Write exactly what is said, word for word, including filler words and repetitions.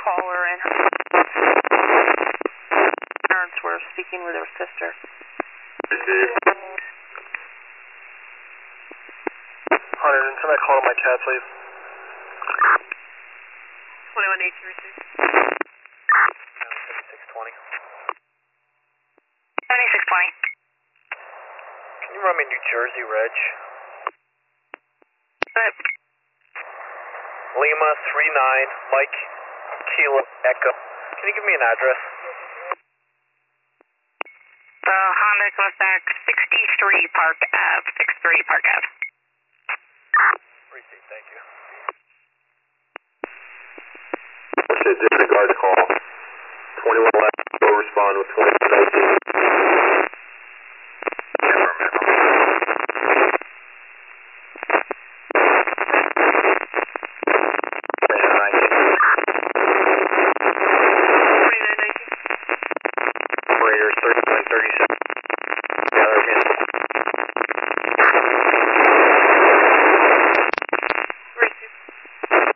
caller and her parents were speaking with her sister. Hunter, send that call to my cat, please. twenty-one eight two two. seventy-six twenty. seventy-six twenty. Can you run me New Jersey, Reg? But Lima three nine, Mike, Kilo, Echo. Can you give me an address? the Honda comes back sixty-three Park Ave, sixty-three Park Ave. Receipt, thank you. Should disregard the call. twenty-one left, go respond with twenty-one nineteen.